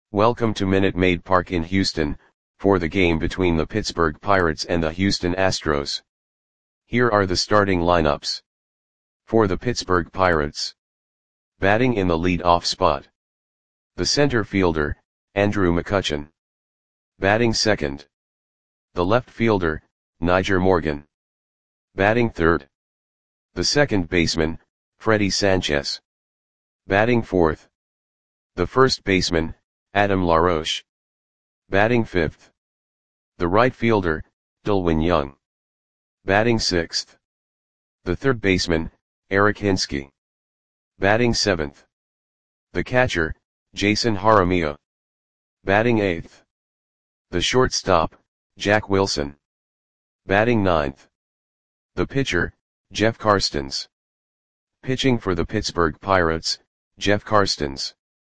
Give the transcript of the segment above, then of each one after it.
Welcome to Minute Maid Park in Houston, for the game between the Pittsburgh Pirates and the Houston Astros. Here are the starting lineups. For the Pittsburgh Pirates. Batting in the lead-off spot. The center fielder, Andrew McCutchen. Batting second. The left fielder, Nyjer Morgan. Batting third. The second baseman, Freddie Sanchez. Batting fourth. The first baseman, Adam LaRoche. Batting fifth. The right fielder, Delwin Young. Batting sixth. The third baseman, Eric Hinske. Batting seventh. The catcher, Jason Jaramillo. Batting eighth. The shortstop, Jack Wilson. Batting ninth. The pitcher, Jeff Karstens. Pitching for the Pittsburgh Pirates, Jeff Karstens.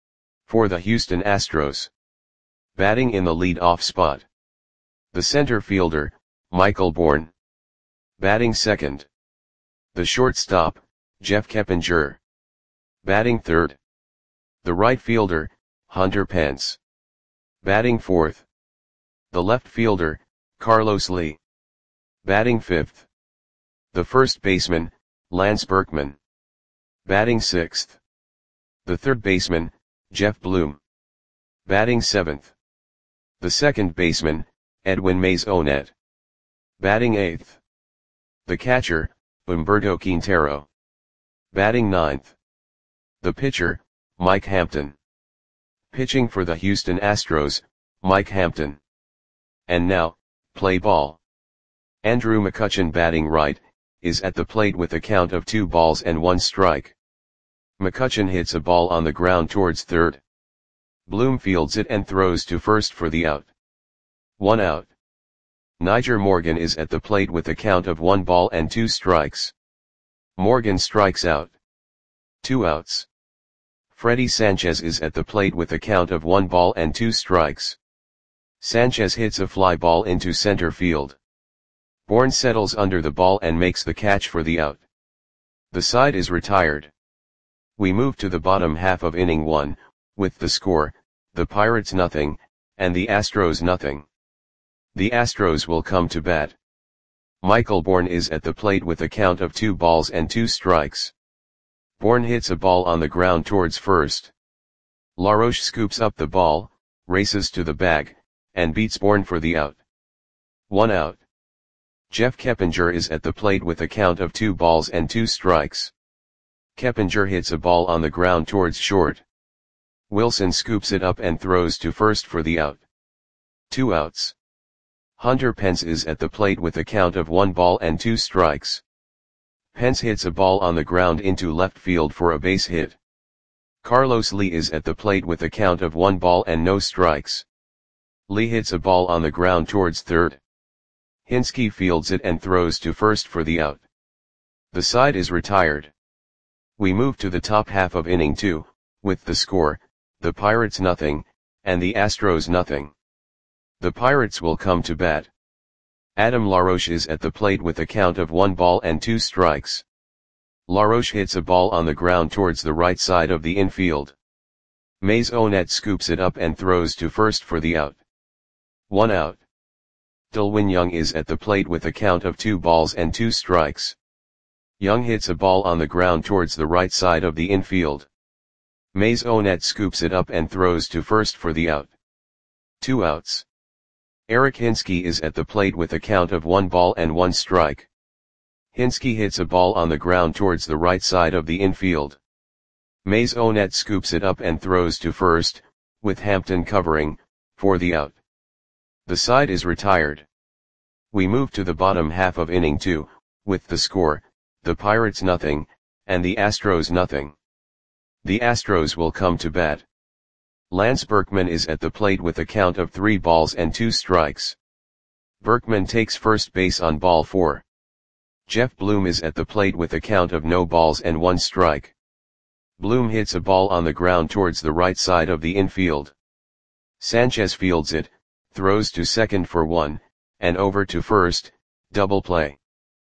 For the Houston Astros. Batting in the lead-off spot. The center fielder, Michael Bourn. Batting second. The shortstop, Jeff Keppinger. Batting third. The right fielder, Hunter Pence. Batting fourth. The left fielder, Carlos Lee. Batting fifth. The first baseman, Lance Berkman. Batting sixth. The third baseman, Jeff Bloom. Batting seventh. The second baseman, Edwin Mays-Onet. Batting eighth. The catcher, Humberto Quintero. Batting ninth. The pitcher, Mike Hampton. Pitching for the Houston Astros, Mike Hampton. And now, play ball. Andrew McCutchen batting right, is at the plate with a count of 2 balls and 1 strike. McCutchen hits a ball on the ground towards third. Bloom fields it and throws to first for the out. 1 out. Nyjer Morgan is at the plate with a count of 1 ball and 2 strikes. Morgan strikes out. 2 outs. Freddie Sanchez is at the plate with a count of 1 ball and 2 strikes. Sanchez hits a fly ball into center field. Bourn settles under the ball and makes the catch for the out. The side is retired. We move to the bottom half of inning 1, with the score, the Pirates nothing, and the Astros nothing. The Astros will come to bat. Michael Bourn is at the plate with a count of 2 balls and 2 strikes. Bourn hits a ball on the ground towards first. LaRoche scoops up the ball, races to the bag, and beats Bourn for the out. 1 out. Jeff Keppinger is at the plate with a count of 2 balls and 2 strikes. Keppinger hits a ball on the ground towards short. Wilson scoops it up and throws to first for the out. 2 outs. Hunter Pence is at the plate with a count of 1 ball and 2 strikes. Pence hits a ball on the ground into left field for a base hit. Carlos Lee is at the plate with a count of 1 ball and no strikes. Lee hits a ball on the ground towards third. Hinske fields it and throws to first for the out. The side is retired. We move to the top half of inning 2, with the score, the Pirates nothing, and the Astros nothing. The Pirates will come to bat. Adam LaRoche is at the plate with a count of 1 ball and 2 strikes. LaRoche hits a ball on the ground towards the right side of the infield. Mays-Onet scoops it up and throws to first for the out. 1 out. Delwin Young is at the plate with a count of 2 balls and 2 strikes. Young hits a ball on the ground towards the right side of the infield. Mays-Onet scoops it up and throws to first for the out. 2 outs. Eric Hinske is at the plate with a count of 1 ball and 1 strike. Hinske hits a ball on the ground towards the right side of the infield. Mays-Onet scoops it up and throws to first, with Hampton covering, for the out. The side is retired. We move to the bottom half of inning 2, with the score, the Pirates nothing, and the Astros nothing. The Astros will come to bat. Lance Berkman is at the plate with a count of 3 balls and 2 strikes. Berkman takes first base on ball 4. Jeff Bloom is at the plate with a count of no balls and 1 strike. Bloom hits a ball on the ground towards the right side of the infield. Sanchez fields it, throws to second for 1, and over to first, double play.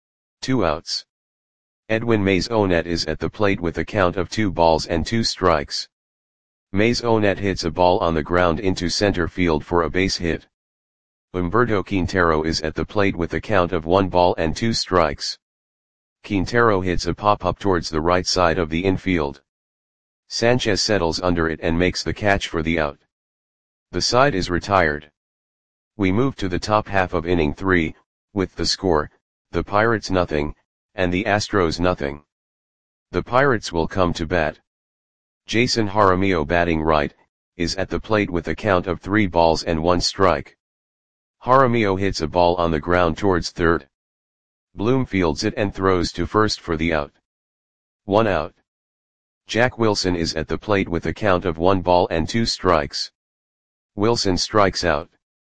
2 outs. Edwin Mays-Onet is at the plate with a count of 2 balls and 2 strikes. Mays Onet hits a ball on the ground into center field for a base hit. Humberto Quintero is at the plate with a count of 1-2 strikes. Quintero hits a pop-up towards the right side of the infield. Sanchez settles under it and makes the catch for the out. The side is retired. We move to the top half of inning 3, with the score, the Pirates nothing, and the Astros nothing. The Pirates will come to bat. Jason Jaramillo, batting right, is at the plate with a count of 3-1 strike. Jaramillo hits a ball on the ground towards third. Bloom fields it and throws to first for the out. 1 out. Jack Wilson is at the plate with a count of 1-2 strikes. Wilson strikes out.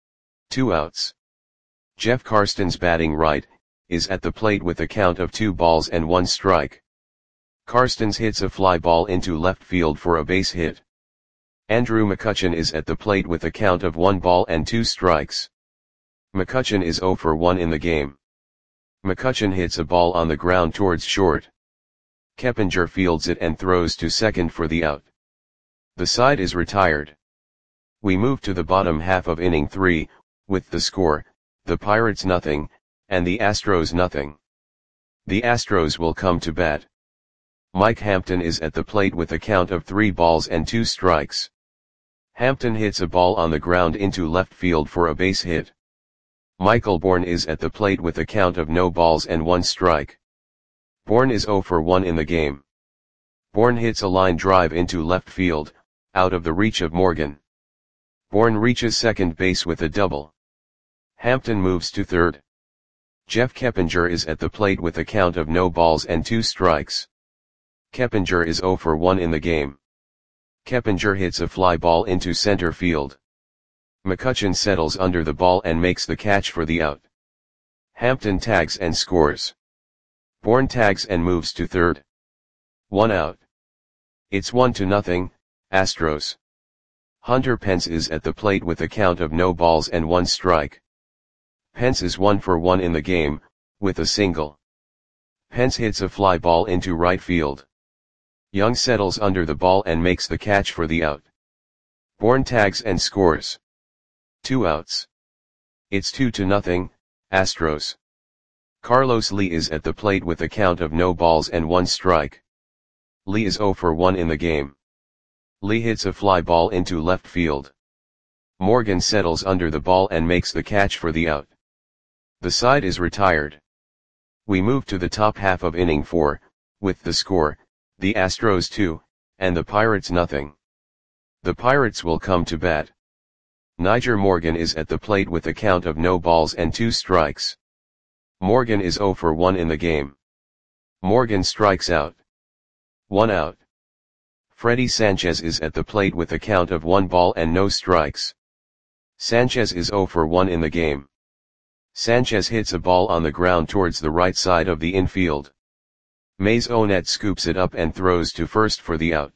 2 outs. Jeff Karstens, batting right, is at the plate with a count of 2-1 strike. Karstens hits a fly ball into left field for a base hit. Andrew McCutchen is at the plate with a count of 1-2 strikes. McCutchen is 0 for 1 in the game. McCutchen hits a ball on the ground towards short. Keppinger fields it and throws to second for the out. The side is retired. We move to the bottom half of inning 3, with the score, the Pirates nothing, and the Astros nothing. The Astros will come to bat. Mike Hampton is at the plate with a count of 3-2 strikes. Hampton hits a ball on the ground into left field for a base hit. Michael Bourne is at the plate with a count of 0-1 strike. Bourne is 0 for 1 in the game. Bourne hits a line drive into left field, out of the reach of Morgan. Bourne reaches second base with a double. Hampton moves to third. Jeff Keppinger is at the plate with a count of 0-2 strikes. Keppinger is 0 for 1 in the game. Keppinger hits a fly ball into center field. McCutchen settles under the ball and makes the catch for the out. Hampton tags and scores. Bourne tags and moves to third. 1 out. It's 1-0, Astros. Hunter Pence is at the plate with a count of 0-1 strike. Pence is 1 for 1 in the game, with a single. Pence hits a fly ball into right field. Young settles under the ball and makes the catch for the out. Bourne tags and scores. 2 outs. It's 2-0, Astros. Carlos Lee is at the plate with a count of 0-1 strike. Lee is 0 for 1 in the game. Lee hits a fly ball into left field. Morgan settles under the ball and makes the catch for the out. The side is retired. We move to the top half of inning 4, with the score, the Astros 2, and the Pirates nothing. The Pirates will come to bat. Nyjer Morgan is at the plate with a count of 0-2 strikes. Morgan is 0 for 1 in the game. Morgan strikes out. 1 out. Freddie Sanchez is at the plate with a count of 1-0 strikes. Sanchez is 0 for 1 in the game. Sanchez hits a ball on the ground towards the right side of the infield. Mays Onet scoops it up and throws to first for the out.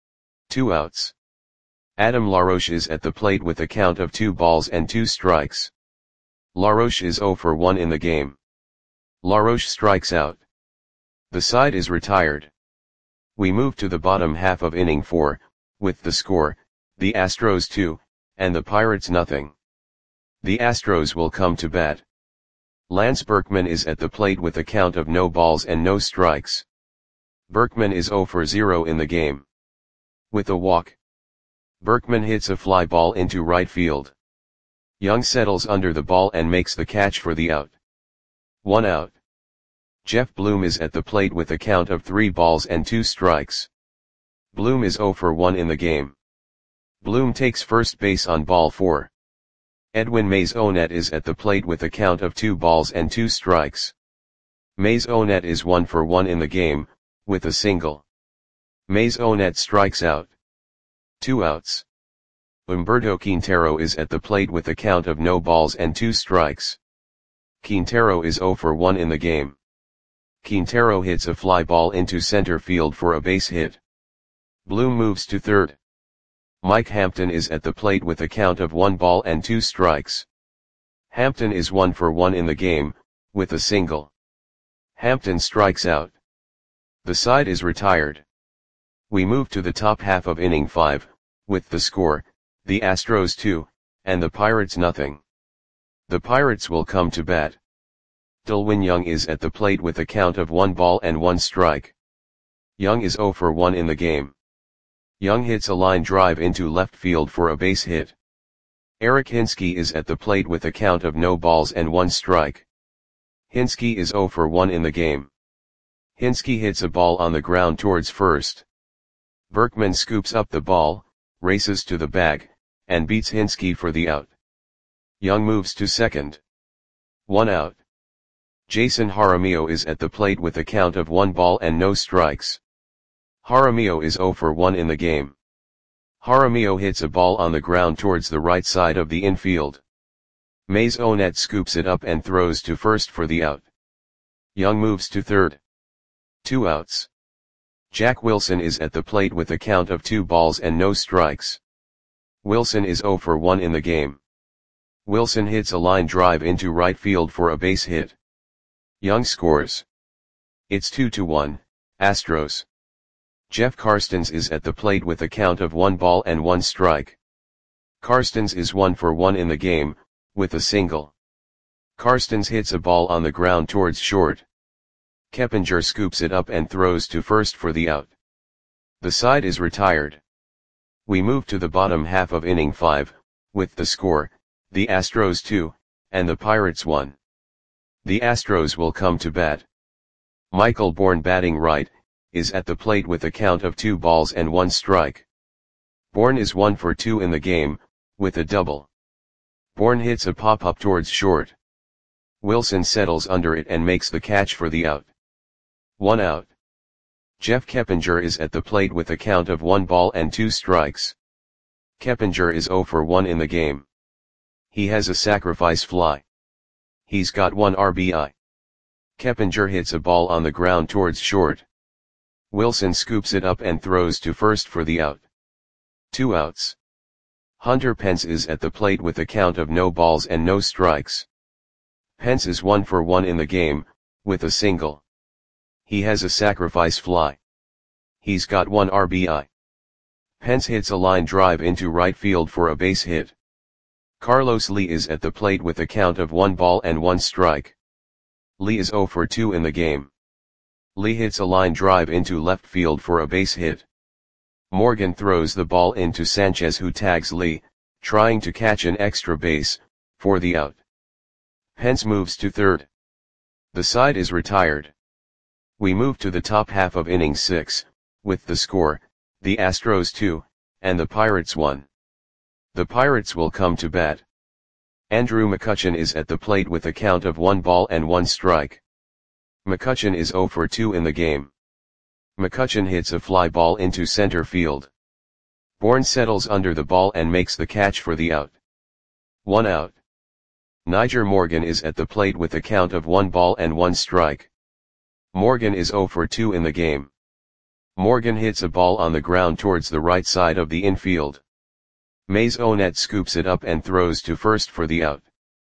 2 outs. Adam LaRoche is at the plate with a count of 2-2 strikes. LaRoche is 0 for 1 in the game. LaRoche strikes out. The side is retired. We move to the bottom half of inning 4, with the score, the Astros 2, and the Pirates nothing. The Astros will come to bat. Lance Berkman is at the plate with a count of 0 strikes. Berkman is 0 for 0 in the game. With a walk. Berkman hits a fly ball into right field. Young settles under the ball and makes the catch for the out. 1 out. Jeff Bloom is at the plate with a count of 3-2 strikes. Bloom is 0 for 1 in the game. Bloom takes first base on ball 4. Edwin Mays Onet is at the plate with a count of 2-2 strikes. Mays Onet is 1 for 1 in the game, with a single. Mays Onet strikes out. 2 outs. Humberto Quintero is at the plate with a count of 0-2 strikes. Quintero is 0 for 1 in the game. Quintero hits a fly ball into center field for a base hit. Bloom moves to third. Mike Hampton is at the plate with a count of 1-2 strikes. Hampton is 1 for 1 in the game, with a single. Hampton strikes out. The side is retired. We move to the top half of inning 5, with the score, the Astros 2, and the Pirates nothing. The Pirates will come to bat. Delwin Young is at the plate with a count of 1 ball and 1 strike. Young is 0 for 1 in the game. Young hits a line drive into left field for a base hit. Eric Hinske is at the plate with a count of no balls and 1 strike. Hinske is 0 for 1 in the game. Hinske hits a ball on the ground towards first. Berkman scoops up the ball, races to the bag, and beats Hinske for the out. Young moves to second. 1 out. Jason Jaramillo is at the plate with a count of 1 ball and no strikes. Jaramillo is 0 for 1 in the game. Jaramillo hits a ball on the ground towards the right side of the infield. Mays Onet scoops it up and throws to first for the out. Young moves to third. 2 outs. Jack Wilson is at the plate with a count of 2 balls and no strikes. Wilson is 0 for 1 in the game. Wilson hits a line drive into right field for a base hit. Young scores. It's 2-1, Astros. Jeff Karstens is at the plate with a count of 1 ball and 1 strike. Karstens is 1 for 1 in the game, with a single. Karstens hits a ball on the ground towards short. Keppinger scoops it up and throws to first for the out. The side is retired. We move to the bottom half of inning 5, with the score, the Astros 2, and the Pirates 1. The Astros will come to bat. Michael Bourne, batting right, is at the plate with a count of 2 balls and 1 strike. Bourne is 1 for 2 in the game, with a double. Bourne hits a pop-up towards short. Wilson settles under it and makes the catch for the out. 1 out. Jeff Keppinger is at the plate with a count of 1 ball and 2 strikes. Keppinger is 0 for 1 in the game. He has a sacrifice fly. He's got 1 RBI. Keppinger hits a ball on the ground towards short. Wilson scoops it up and throws to first for the out. 2 outs. Hunter Pence is at the plate with a count of no balls and no strikes. Pence is 1 for 1 in the game, with a single. He has a sacrifice fly. He's got 1 RBI. Pence hits a line drive into right field for a base hit. Carlos Lee is at the plate with a count of 1 ball and 1 strike. Lee is 0 for 2 in the game. Lee hits a line drive into left field for a base hit. Morgan throws the ball into Sanchez, who tags Lee, trying to catch an extra base, for the out. Pence moves to third. The side is retired. We move to the top half of inning 6, with the score, the Astros 2, and the Pirates 1. The Pirates will come to bat. Andrew McCutchen is at the plate with a count of 1 ball and 1 strike. McCutchen is 0 for 2 in the game. McCutchen hits a fly ball into center field. Bourne settles under the ball and makes the catch for the out. 1 out. Nyjer Morgan is at the plate with a count of 1 ball and 1 strike. Morgan is 0 for 2 in the game. Morgan hits a ball on the ground towards the right side of the infield. Mays Onet scoops it up and throws to first for the out.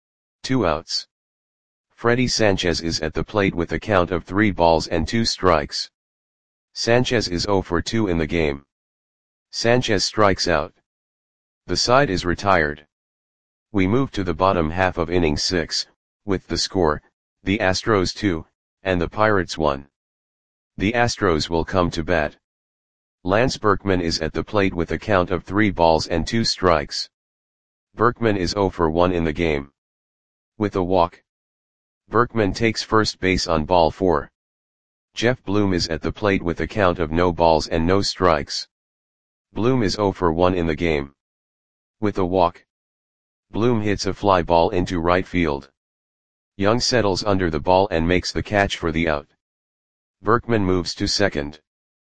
2 outs. Freddie Sanchez is at the plate with a count of 3 balls and 2 strikes. Sanchez is 0 for 2 in the game. Sanchez strikes out. The side is retired. We move to the bottom half of inning 6, with the score, the Astros 2, and the Pirates 1. The Astros will come to bat. Lance Berkman is at the plate with a count of 3 balls and 2 strikes. Berkman is 0 for 1 in the game. With a walk. Berkman takes first base on ball 4. Jeff Bloom is at the plate with a count of no balls and no strikes. Bloom is 0 for 1 in the game. With a walk. Bloom hits a fly ball into right field. Young settles under the ball and makes the catch for the out. Berkman moves to second.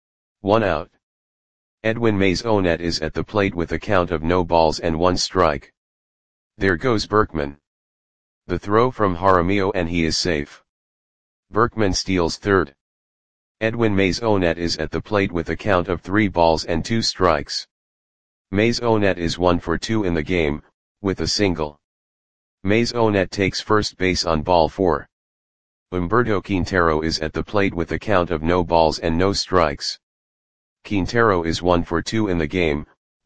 1 out. Edwin Mays Onet is at the plate with a count of no balls and 1 strike. There goes Berkman. The throw from Jaramillo and he is safe. Berkman steals third. Edwin Mays Onet is at the plate with a count of 3 balls and 2 strikes. Mays Onet is 1 for 2 in the game, with a single. Mays Onet takes first base on ball 4. Humberto Quintero is at the plate with a count of no balls and no strikes. Quintero is 1 for 2 in the game,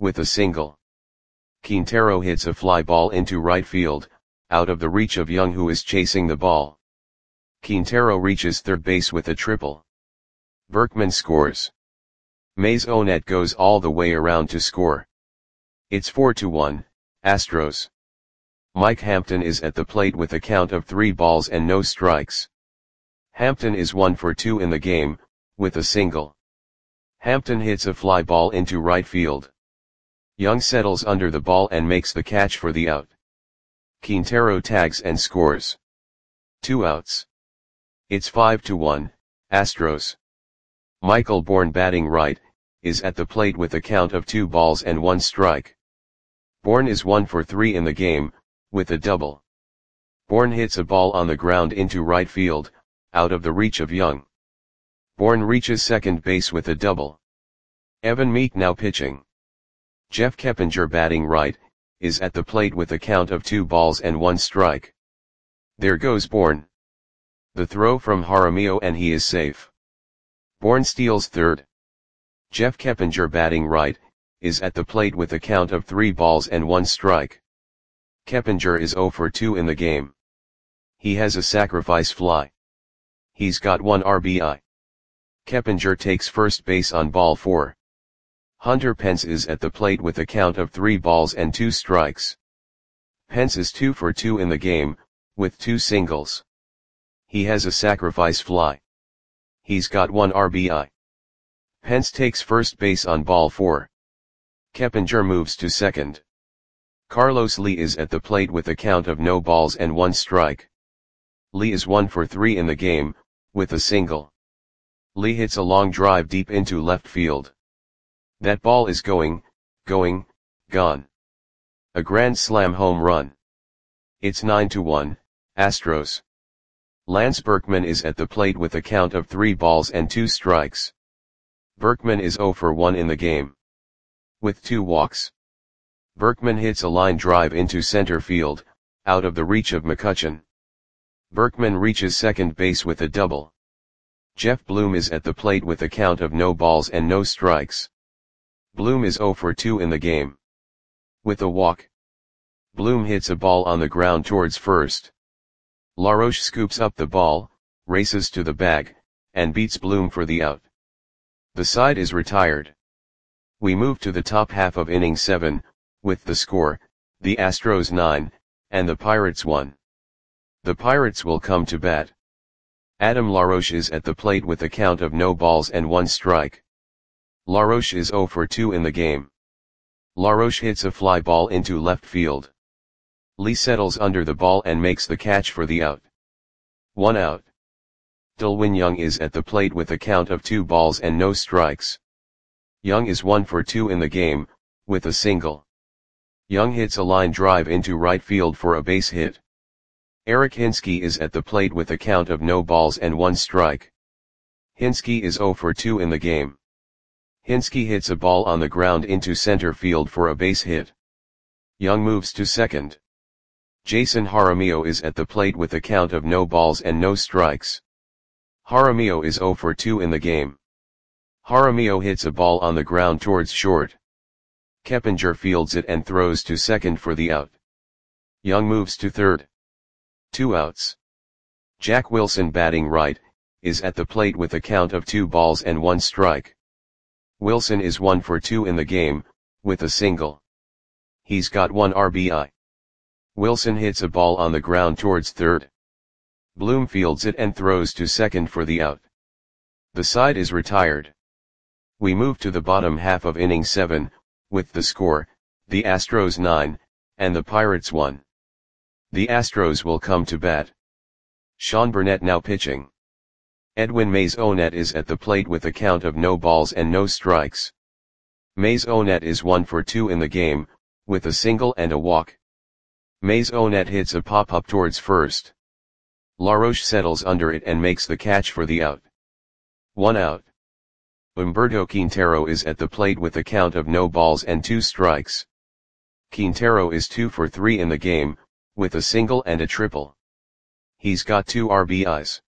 with a single. Quintero hits a fly ball into right field, out of the reach of Young, who is chasing the ball. Quintero reaches third base with a triple. Berkman scores. Maisonette goes all the way around to score. It's 4-1, Astros. Mike Hampton is at the plate with a count of 3 balls and no strikes. Hampton is 1 for 2 in the game, with a single. Hampton hits a fly ball into right field. Young settles under the ball and makes the catch for the out. Quintero tags and scores. 2 outs. It's 5-1, Astros. Michael Bourne, batting right, is at the plate with a count of 2 balls and 1 strike. Bourne is 1 for 3 in the game, with a double. Bourne hits a ball on the ground into right field, out of the reach of Young. Bourne reaches second base with a double. Evan Meek now pitching. Jeff Keppinger, batting right, is at the plate with a count of 2 balls and 1 strike. There goes Bourne. The throw from Jaramillo and he is safe. Bourne steals third. Jeff Keppinger, batting right, is at the plate with a count of 3 balls and 1 strike. Keppinger is 0 for 2 in the game. He has a sacrifice fly. He's got 1 RBI. Keppinger takes first base on ball 4. Hunter Pence is at the plate with a count of 3 balls and 2 strikes. Pence is 2 for 2 in the game, with 2 singles. He has a sacrifice fly. He's got 1 RBI. Pence takes first base on ball 4. Keppinger moves to second. Carlos Lee is at the plate with a count of no balls and 1 strike. Lee is 1 for 3 in the game, with a single. Lee hits a long drive deep into left field. That ball is gone. A grand slam home run. It's 9-1, Astros. Lance Berkman is at the plate with a count of 3 balls and 2 strikes. Berkman is 0 for 1 in the game, with 2 walks. Berkman hits a line drive into center field, out of the reach of McCutchen. Berkman reaches second base with a double. Jeff Bloom is at the plate with a count of no balls and no strikes. Bloom is 0 for 2 in the game, with a walk. Bloom hits a ball on the ground towards first. LaRoche scoops up the ball, races to the bag, and beats Bloom for the out. The side is retired. We move to the top half of inning 7, with the score, the Astros 9, and the Pirates 1. The Pirates will come to bat. Adam LaRoche is at the plate with a count of no balls and 1 strike. LaRoche is 0 for 2 in the game. LaRoche hits a fly ball into left field. Lee settles under the ball and makes the catch for the out. 1 out. Delwin Young is at the plate with a count of 2 balls and no strikes. Young is 1 for 2 in the game, with a single. Young hits a line drive into right field for a base hit. Eric Hinske is at the plate with a count of no balls and 1 strike. Hinske is 0 for 2 in the game. Hinske hits a ball on the ground into center field for a base hit. Young moves to second. Jason Jaramillo is at the plate with a count of no balls and no strikes. Jaramillo is 0 for 2 in the game. Jaramillo hits a ball on the ground towards short. Keppinger fields it and throws to second for the out. Young moves to third. 2 outs. Jack Wilson, batting right, is at the plate with a count of 2 balls and 1 strike. Wilson is 1 for 2 in the game, with a single. He's got 1 RBI. Wilson hits a ball on the ground towards third. Bloom fields it and throws to second for the out. The side is retired. We move to the bottom half of inning 7, with the score, the Astros 9, and the Pirates 1. The Astros will come to bat. Sean Burnett now pitching. Edwin Maisonette is at the plate with a count of no balls and no strikes. Maisonette is 1 for 2 in the game, with a single and a walk. Maisonette hits a pop-up towards first. LaRoche settles under it and makes the catch for the out. 1 out. Humberto Quintero is at the plate with a count of no balls and 2 strikes. Quintero is 2 for 3 in the game, with a single and a triple. He's got 2 RBIs.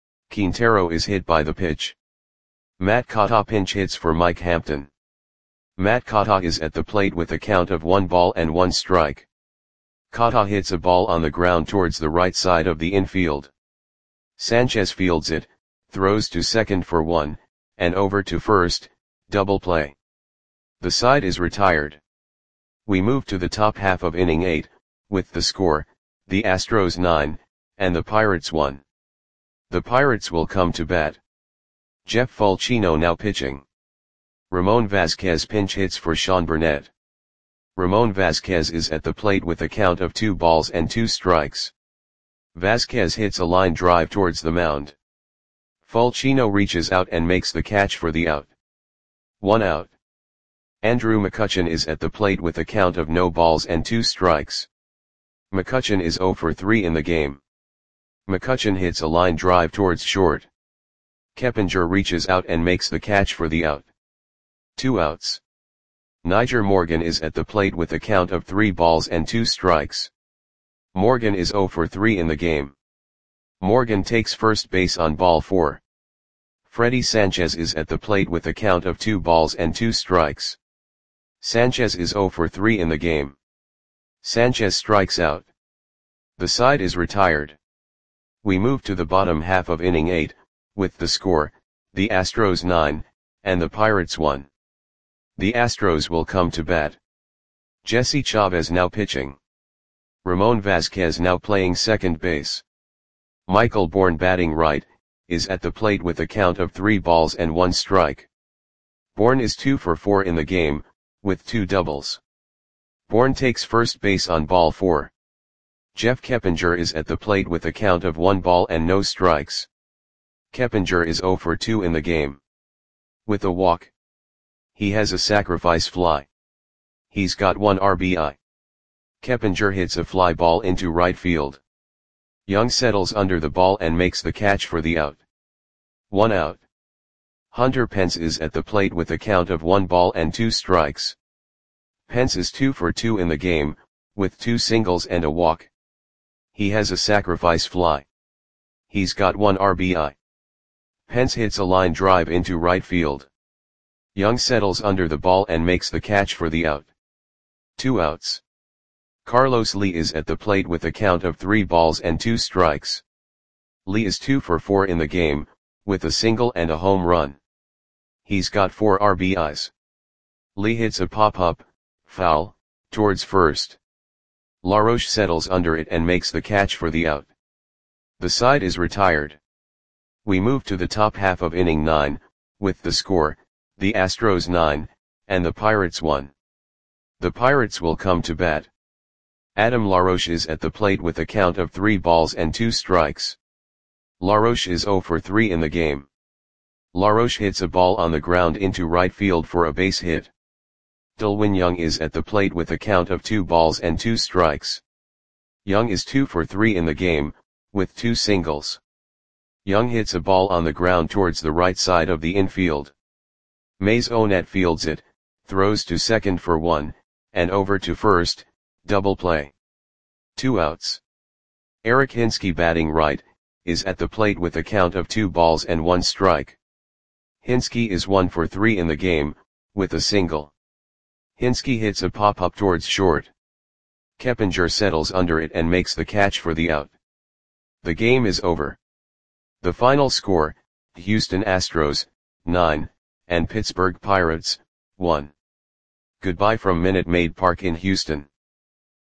Quintero is hit by the pitch. Matt Cotta pinch hits for Mike Hampton. Matt Kata is at the plate with a count of 1 ball and 1 strike. Kata hits a ball on the ground towards the right side of the infield. Sanchez fields it, throws to second for 1, and over to first, double play. The side is retired. We move to the top half of inning 8, with the score, the Astros 9, and the Pirates 1. The Pirates will come to bat. Jeff Fulchino now pitching. Ramon Vasquez pinch hits for Sean Burnett. Ramon Vasquez is at the plate with a count of 2 balls and 2 strikes. Vasquez hits a line drive towards the mound. Fulchino reaches out and makes the catch for the out. 1 out. Andrew McCutchen is at the plate with a count of no balls and 2 strikes. McCutchen is 0 for 3 in the game. McCutchen hits a line drive towards short. Keppinger reaches out and makes the catch for the out. 2 outs. Nyjer Morgan is at the plate with a count of 3 balls and 2 strikes. Morgan is 0 for 3 in the game. Morgan takes first base on ball 4. Freddie Sanchez is at the plate with a count of 2 balls and 2 strikes. Sanchez is 0 for 3 in the game. Sanchez strikes out. The side is retired. We move to the bottom half of inning 8, with the score, the Astros 9, and the Pirates 1. The Astros will come to bat. Jesse Chavez now pitching. Ramon Vasquez now playing second base. Michael Bourne batting right, is at the plate with a count of 3 balls and 1 strike. Bourne is 2 for 4 in the game, with 2 doubles. Bourne takes first base on ball 4. Jeff Keppinger is at the plate with a count of 1 ball and no strikes. Keppinger is 0 for 2 in the game. With a walk. He has a sacrifice fly. He's got 1 RBI. Keppinger hits a fly ball into right field. Young settles under the ball and makes the catch for the out. 1 out. Hunter Pence is at the plate with a count of 1 ball and 2 strikes. Pence is 2 for 2 in the game, with 2 singles and a walk. He has a sacrifice fly. He's got 1 RBI. Pence hits a line drive into right field. Young settles under the ball and makes the catch for the out. 2 outs. Carlos Lee is at the plate with a count of 3 balls and 2 strikes. Lee is 2 for 4 in the game, with a single and a home run. He's got 4 RBIs. Lee hits a pop-up, foul, towards first. LaRoche settles under it and makes the catch for the out. The side is retired. We move to the top half of inning 9, with the score, the Astros 9, and the Pirates 1. The Pirates will come to bat. Adam LaRoche is at the plate with a count of 3 balls and 2 strikes. LaRoche is 0 for 3 in the game. LaRoche hits a ball on the ground into right field for a base hit. Delwin Young is at the plate with a count of 2 balls and 2 strikes. Young is 2 for 3 in the game, with 2 singles. Young hits a ball on the ground towards the right side of the infield. Mays Onet fields it, throws to second for 1, and over to first, double play. 2 outs. Eric Hinske batting right, is at the plate with a count of 2 balls and 1 strike. Hinske is 1 for 3 in the game, with a single. Hinske hits a pop-up towards short. Keppinger settles under it and makes the catch for the out. The game is over. The final score, Houston Astros, 9, and Pittsburgh Pirates, 1. Goodbye from Minute Maid Park in Houston.